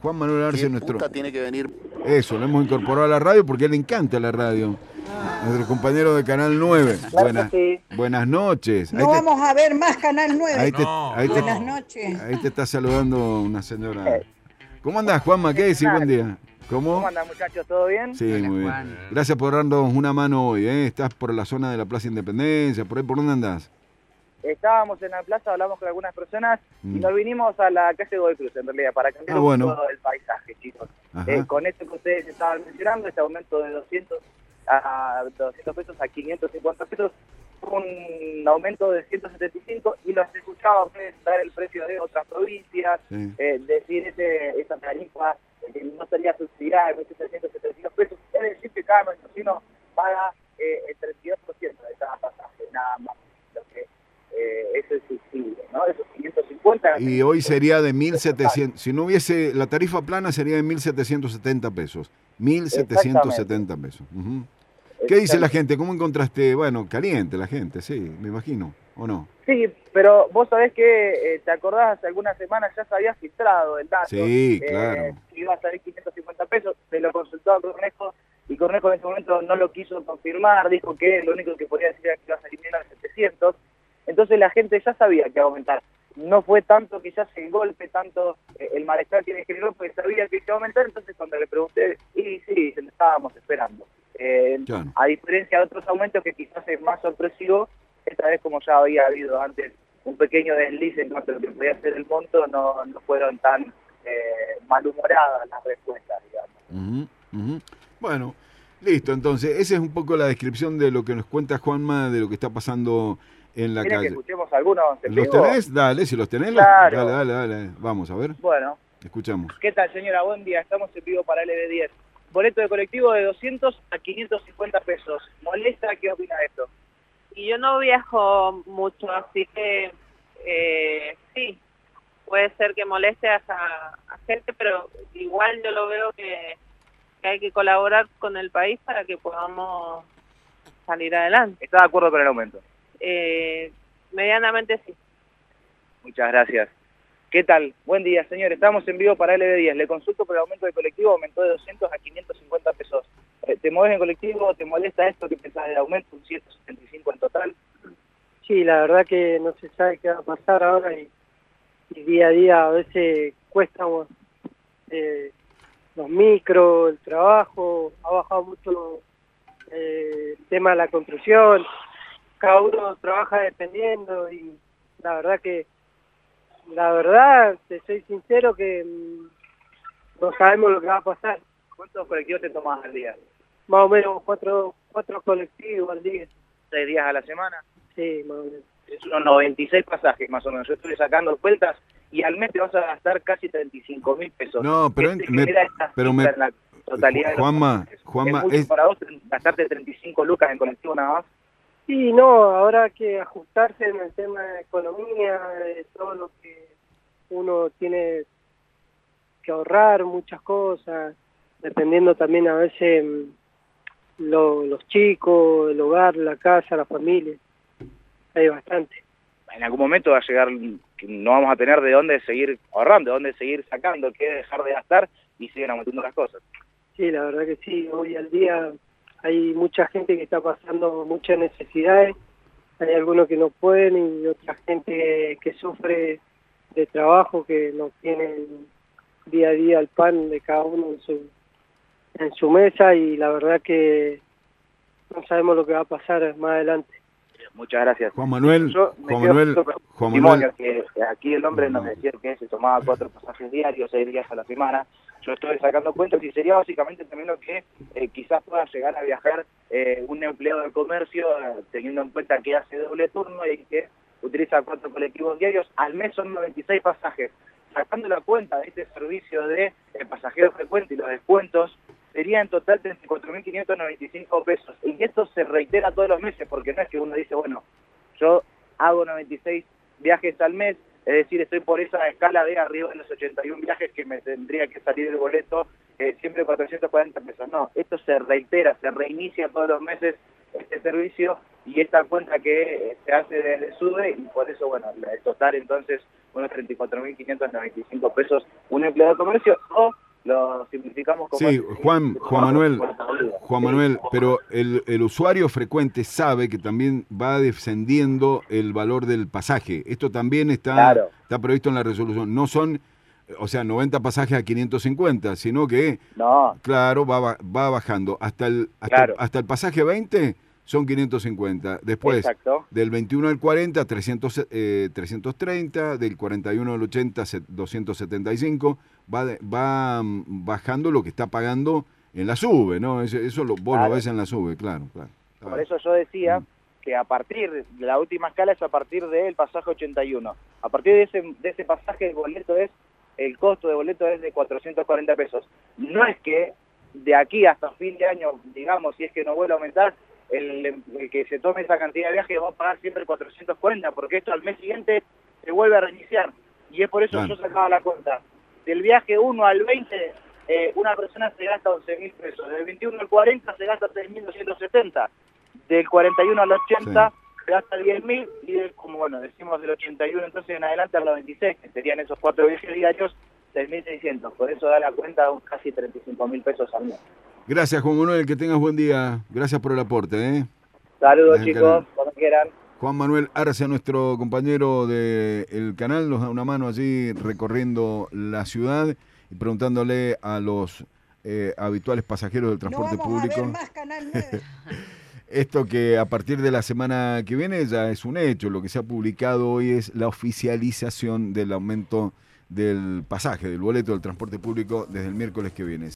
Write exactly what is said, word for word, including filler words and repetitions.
Juan Manuel Arce, nuestro... tiene que venir. Eso, lo hemos incorporado a la radio porque a él le encanta la radio. Nuestro compañero de Canal nueve. Claro Buenas, sí. buenas noches. No ahí te, vamos a ver más Canal nueve. ahí te, No, ahí te- Buenas noches. ahí te está saludando una señora. ¿Cómo andás, Juanma? ¿Qué decís? Buen día. ¿Cómo? ¿Cómo andan, muchachos? ¿Todo bien? Sí, muy bien. Gracias por darnos una mano hoy, ¿eh? Estás por la zona de la Plaza Independencia, por ahí, ¿por dónde andás? Estábamos en la plaza, hablamos con algunas personas Mm. y nos vinimos a la calle Godoy Cruz, en realidad, para cambiar Ah, un bueno. poco el paisaje, chicos. Ajá. Eh, con esto que ustedes estaban mencionando, este aumento de doscientos a doscientos pesos a quinientos cincuenta pesos, un aumento de ciento setenta y cinco, y los escuchaba a ustedes dar el precio de otras provincias, Sí. eh, decir ese, esa tarifa eh, que no sería subsidiada de mil setecientos setenta y dos pesos, es decir que cada mendocino paga eh, el treinta y dos por ciento de cada pasaje, nada más, lo que eh, es el subsidio, ¿no? Esos quinientos cincuenta. Y hoy sería de mil setecientos, si no hubiese, la tarifa plana sería de mil setecientos setenta pesos. mil setecientos setenta pesos. Ujú. ¿Qué dice la gente? ¿Cómo encontraste? Bueno, caliente la gente, sí, me imagino, ¿o no? Sí, pero vos sabés que, eh, te acordás, hace algunas semanas ya se había filtrado el dato. Sí, eh, claro. que iba a salir quinientos cincuenta pesos, se lo consultó a Cornejo, y Cornejo en ese momento no lo quiso confirmar, dijo que lo único que podía decir era que iba a salir menos de setecientos, entonces la gente ya sabía que iba a aumentar. No fue tanto quizás el golpe, tanto eh, el malestar que le generó, porque sabía que iba a aumentar, entonces cuando le pregunté, y sí, se lo estábamos esperando. Eh, Claro. A diferencia de otros aumentos que quizás es más sorpresivo, esta vez como ya había habido antes un pequeño desliz en cuanto a lo que podía ser el monto, no, no fueron tan eh, malhumoradas las respuestas, digamos. Ujú, ujú. Bueno, listo, entonces, esa es un poco la descripción de lo que nos cuenta Juanma, de lo que está pasando en la ¿Quieren que calle. escuchemos algunos en ¿Los vivo? tenés? Dale, si los tenés, los- Claro. dale, dale, dale. Vamos, a ver, Bueno, escuchamos. ¿qué tal, señora? Buen día, estamos en vivo para L B diez. Boleto de colectivo de doscientos a quinientos cincuenta pesos. ¿Molesta? ¿Qué opina de esto? Y yo no viajo mucho, así que eh, sí, puede ser que moleste a, a gente, pero igual yo lo veo que, que hay que colaborar con el país para que podamos salir adelante. ¿Está de acuerdo con el aumento? Eh, medianamente sí. Muchas gracias. ¿Qué tal? Buen día, señor. Estamos en vivo para L B diez. Le consulto por el aumento de colectivo, aumentó de doscientos a quinientos cincuenta pesos. Eh, ¿Te mueves en colectivo? ¿Te molesta esto? ¿Qué pensás del aumento? Un ciento setenta y cinco en total. Sí, la verdad que no se sabe qué va a pasar ahora y, y día a día a veces cuesta eh, los micros, el trabajo, ha bajado mucho eh, el tema de la construcción, cada uno trabaja dependiendo y la verdad que, la verdad, te soy sincero que mm, no sabemos lo que va a pasar. ¿Cuántos colectivos te tomás al día? Más o menos cuatro, cuatro colectivos al día. ¿Seis días a la semana? Sí, más o menos. Es unos noventa y seis pasajes más o menos. Yo estuve sacando vueltas y al mes te vas a gastar casi treinta y cinco mil pesos. No, pero ¿Qué te en- me- genera esta pero cifra me- en la totalidad de los Juanma, pasajes? Juanma, ¿Es mucho es- para vos gastarte treinta y cinco lucas en colectivo nada más? Sí, no, ahora hay que ajustarse en el tema de economía, de todo lo que uno tiene que ahorrar, muchas cosas, dependiendo también a veces mm, lo- los chicos, el hogar, la casa, la familia, hay bastante. En algún momento va a llegar que no vamos a tener de dónde seguir ahorrando, de dónde seguir sacando, que dejar de gastar y siguen aumentando las cosas. Sí, la verdad que sí, hoy al día hay mucha gente que está pasando muchas necesidades, hay algunos que no pueden y otra gente que sufre de trabajo, que no tienen día a día el pan de cada uno en su, en su mesa y la verdad que no sabemos lo que va a pasar más adelante. Muchas gracias. Juan Manuel, Yo me Juan quedo Manuel, con el Juan testimonio Manuel, que aquí el hombre nos decía que se tomaba cuatro pasajes diarios, seis días a la semana. Yo estoy sacando cuentas y sería básicamente también lo que eh, quizás pueda llegar a viajar eh, un empleado del comercio, eh, teniendo en cuenta que hace doble turno y que utiliza cuatro colectivos diarios. Al mes son noventa y seis pasajes. Sacando la cuenta de este servicio de eh, pasajeros frecuentes y los descuentos, sería en total treinta y cuatro mil quinientos noventa y cinco pesos. Y esto se reitera todos los meses, porque no es que uno dice, bueno, yo hago noventa y seis viajes al mes, es decir, estoy por esa escala de arriba de los ochenta y uno viajes que me tendría que salir el boleto, eh, siempre cuatrocientos cuarenta pesos. No, esto se reitera, se reinicia todos los meses este servicio y esta cuenta que se hace desde SUBE, y por eso, bueno, el total entonces unos treinta y cuatro mil quinientos noventa y cinco pesos un empleado de comercio, o lo simplificamos como... Sí, Juan, Juan Manuel, Juan Manuel, pero el, el usuario frecuente sabe que también va descendiendo el valor del pasaje. Esto también está, Claro. está previsto en la resolución. No son, o sea, noventa pasajes a quinientos cincuenta, sino que, No, claro, va, ba- va bajando. Hasta el, hasta, Claro. hasta el pasaje veinte son quinientos cincuenta. Después, exacto. del veintiuno al cuarenta, trescientos, eh, trescientos treinta, del cuarenta y uno al ochenta, se- doscientos setenta y cinco, va, de- va mm, bajando lo que está pagando en la SUBE, ¿no? Eso, eso lo, vos Claro. lo ves en la SUBE, claro, claro. Por eso yo decía Mm. que a partir de la última escala es a partir del pasaje ochenta y uno. A partir de ese, de ese pasaje el boleto es, el costo de boleto es de cuatrocientos cuarenta pesos. No es que de aquí hasta fin de año, digamos, si es que no vuelve a aumentar, el, el que se tome esa cantidad de viajes va a pagar siempre cuatrocientos cuarenta, porque esto al mes siguiente se vuelve a reiniciar. Y es por eso Claro. que yo sacaba la cuenta. Del viaje uno al veinte, eh, una persona se gasta once mil pesos. Del veintiuno al cuarenta se gasta tres mil doscientos setenta. Del cuarenta y uno al ochenta Sí. se gasta diez mil. Y del, como bueno, decimos del ochenta y uno entonces en adelante a los veintiséis, que serían esos cuatro viajes diarios, seis mil seiscientos. Por eso da la cuenta de un casi treinta y cinco mil pesos al mes. Gracias, Juan Manuel, que tengas buen día. Gracias por el aporte, ¿eh? Saludos, Desde el chicos, canal. cuando quieran. Juan Manuel Arce, nuestro compañero del canal, nos da una mano allí recorriendo la ciudad y preguntándole a los eh, habituales pasajeros del transporte no vamos público. a ver más Canal nueve. Esto que a partir de la semana que viene ya es un hecho. Lo que se ha publicado hoy es la oficialización del aumento del pasaje, del boleto del transporte público desde el miércoles que viene.